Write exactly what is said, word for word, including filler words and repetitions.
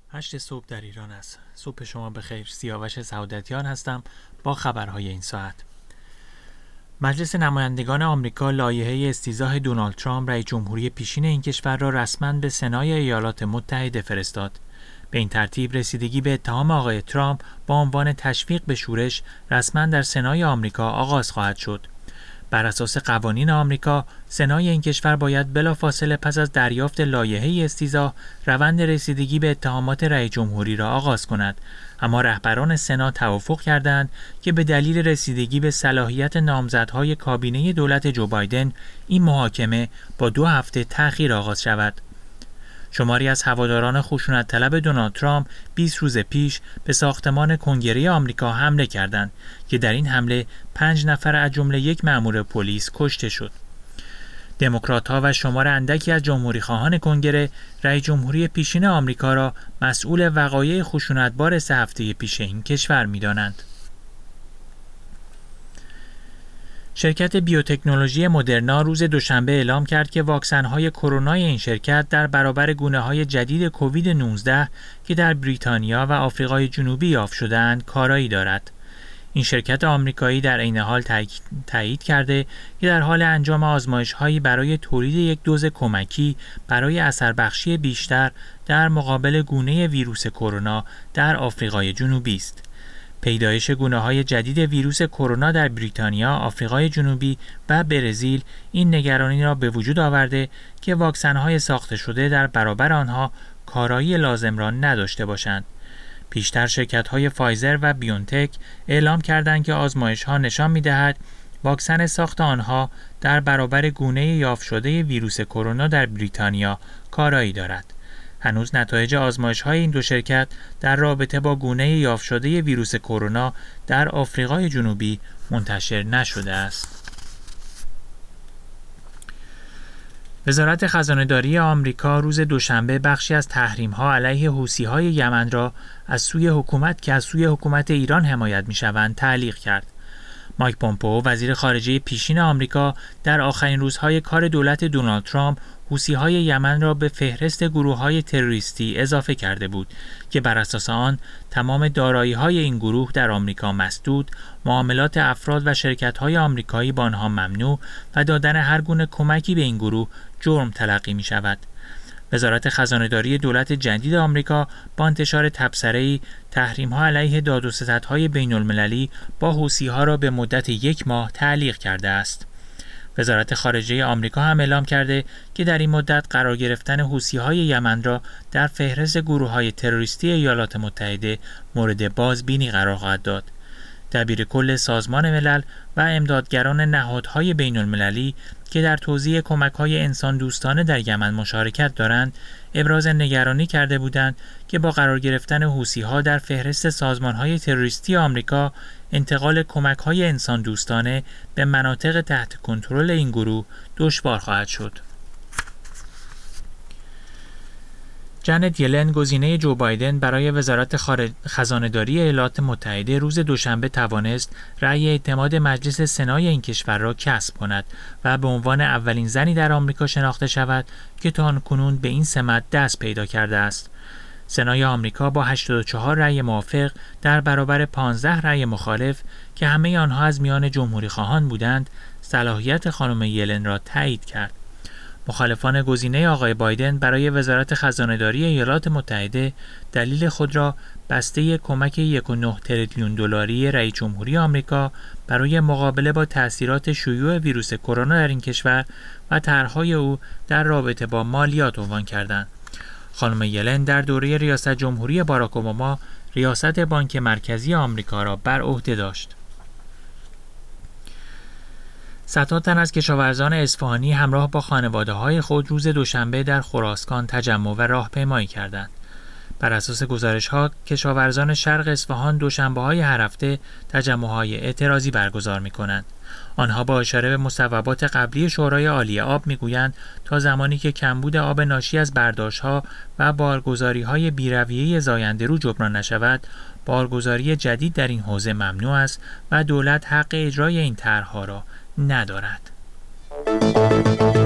هشت صبح در ایران است. صبح شما بخیر. سیاوش سعادتیان هستم با خبرهای این ساعت. مجلس نمایندگان آمریکا لایحه استیضاح دونالد ترامپ رئیس جمهوری پیشین این کشور را رسما به سنای ایالات متحده فرستاد. به این ترتیب رسیدگی به اتهام آقای ترامپ با عنوان تشویق به شورش رسما در سنای آمریکا آغاز خواهد شد. بر اساس قوانین آمریکا، سنای این کشور باید بلافاصله پس از دریافت لایحه استیضاح روند رسیدگی به اتهامات رئیس جمهوری را آغاز کند، اما رهبران سنا توافق کردند که به دلیل رسیدگی به صلاحیت نامزدهای کابینه دولت جو بایدن این محاکمه با دو هفته تأخیر آغاز شود. شماری از هواداران خشونت طلب دونالد ترامپ بیست روز پیش به ساختمان کنگره آمریکا حمله کردند که در این حمله پنج نفر از جمله یک مأمور پلیس کشته شد. دموکرات‌ها و شمار اندکی از جمهوری‌خواهان کنگره رئیس جمهوری پیشین آمریکا را مسئول وقایع خشونتبار سه هفته پیش این کشور می‌دانند. شرکت بیوتکنولوژی مدرنا روز دوشنبه اعلام کرد که واکسن‌های کرونای این شرکت در برابر گونه‌های جدید کووید نوزده که در بریتانیا و آفریقای جنوبی یافت شده‌اند کارایی دارد. این شرکت آمریکایی در عین حال تایید کرده که در حال انجام آزمایش‌هایی برای تولید یک دوز کمکی برای اثربخشی بیشتر در مقابل گونه ویروس کرونا در آفریقای جنوبی است. پیدایش گونه‌های جدید ویروس کرونا در بریتانیا، آفریقای جنوبی و برزیل این نگرانی را به وجود آورده که واکسن‌های ساخته شده در برابر آنها کارایی لازم را نداشته باشند. پیشتر شرکت‌های فایزر و بیونتک اعلام کردند که آزمایش‌ها نشان می‌دهد واکسن ساخت آنها در برابر گونه یافت شده ویروس کرونا در بریتانیا کارایی دارد. هنوز نتایج آزمایش‌های این دو شرکت در رابطه با گونه یافت شده ویروس کرونا در آفریقای جنوبی منتشر نشده است. وزارت خزانه‌داری آمریکا روز دوشنبه بخشی از تحریم‌ها علیه حوثی‌های یمن را از سوی حکومت که از سوی حکومت ایران حمایت می‌شوند تعلیق کرد. مایک پومپئو وزیر خارجه پیشین آمریکا در آخرین روزهای کار دولت دونالد ترامپ حوثی‌های یمن را به فهرست گروه‌های تروریستی اضافه کرده بود که بر اساس آن تمام دارایی‌های این گروه در آمریکا مسدود، معاملات افراد و شرکت‌های آمریکایی با آنها ممنوع و دادن هر گونه کمکی به این گروه جرم تلقی می‌شود. وزارت خزانه‌داری دولت جدید آمریکا با انتشار تبصره‌ای تحریم‌ها علیه داد و ستدهای بین‌المللی با حوثی‌ها را به مدت یک ماه تعلیق کرده است. وزارت خارجه آمریکا هم اعلام کرده که در این مدت قرار گرفتن حوثی‌های یمن را در فهرست گروه‌های تروریستی ایالات متحده مورد بازبینی قرار خواهد داد. دبیر کل سازمان ملل و امدادگران نهادهای بین‌المللی که در توزیع کمک‌های انسان دوستانه در یمن مشارکت دارند، ابراز نگرانی کرده بودند که با قرار گرفتن حوثی‌ها در فهرست سازمان‌های تروریستی آمریکا، انتقال کمک‌های انسان دوستانه به مناطق تحت کنترل این گروه دشوار خواهد شد. جنت یلن گزینه جو بایدن برای وزارت خزانه‌داری ایالات متحده روز دوشنبه توانست رأی اعتماد مجلس سنای این کشور را کسب کند و به عنوان اولین زنی در آمریکا شناخته شود که تاکنون به این سمت دست پیدا کرده است. سنای آمریکا با هشتاد و چهار رأی موافق در برابر پانزده رأی مخالف که همه آنها از میان جمهوری خواهان بودند، صلاحیت خانم یلن را تایید کرد. مخالفان گزینه آقای بایدن برای وزارت خزانه‌داری ایالات متحده دلیل خود را بسته کمک یک و نه تریلیون دلاری رئیس جمهوری آمریکا برای مقابله با تأثیرات شیوع ویروس کرونا در این کشور و طرح‌های او در رابطه با مالیات عنوان کردند. خانم یلن در دوره ریاست جمهوری باراک اوباما ریاست بانک مرکزی آمریکا را بر عهده داشت. صدها تن از کشاورزان اصفهانی همراه با خانواده‌های خود روز دوشنبه در خراسان تجمع و راهپیمایی کردند. بر اساس گزارش‌ها، کشاورزان شرق اصفهان دوشنبه‌های هر هفته تجمع‌های اعتراضی برگزار می‌کنند. آنها با اشاره به مصوبات قبلی شورای عالی آب می‌گویند تا زمانی که کمبود آب ناشی از برداشت‌ها و بارگذاری‌های بی‌رویه زاینده‌رو جبران نشود، بارگذاری جدید در این حوزه ممنوع است و دولت حق اجرای این طرح‌ها را ندارد.